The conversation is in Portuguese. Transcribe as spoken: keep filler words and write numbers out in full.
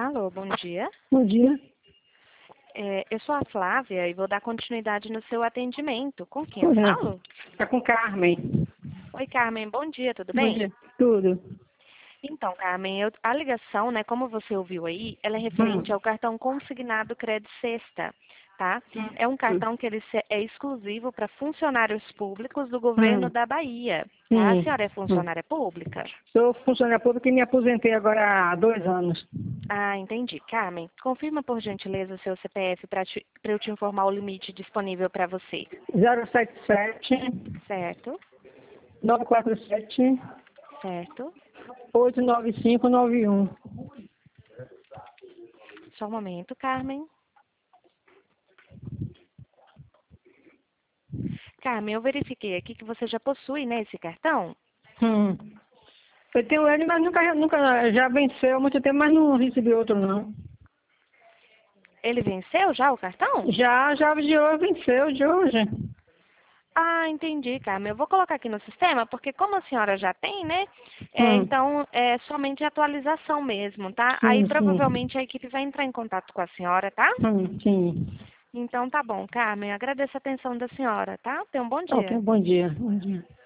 Alô, bom dia. Bom dia. É, eu sou a Flávia e vou dar continuidade no seu atendimento. Com quem eu falo? Está com Carmen. Oi, Carmen, bom dia, tudo Bom bem? dia. Tudo. Então, Carmen, eu- a ligação, né, como você ouviu aí, ela é referente Hum. ao cartão consignado Crédito Sexta, tá? É um Hum. cartão que ele se- é exclusivo para funcionários públicos do governo Hum. da Bahia, tá? A Sim. senhora é Hum. funcionária pública? Sou funcionária pública e me aposentei agora há dois anos. Ah, entendi. Carmen, confirma por gentileza o seu C P F para eu te informar o limite disponível para você. zero sete sete, Certo? nove quatro sete, Certo? oito nove cinco nove um. Só um momento, Carmen. Carmen, eu verifiquei aqui que você já possui, né, esse cartão? Hum. Eu tenho ele, mas nunca, nunca já venceu há muito tempo, mas não recebi outro não. Ele venceu já o cartão? Já, já de hoje venceu, de hoje. Ah, entendi, Carmen. Eu vou colocar aqui no sistema, porque como a senhora já tem, né? É, Hum. então, é somente atualização mesmo, tá? Aí Sim, sim. provavelmente a equipe vai entrar em contato com a senhora, tá? Hum, sim. Então tá bom, Carmen. Agradeço a atenção da senhora, tá? Tenha um bom Ok, dia. bom dia. Bom dia.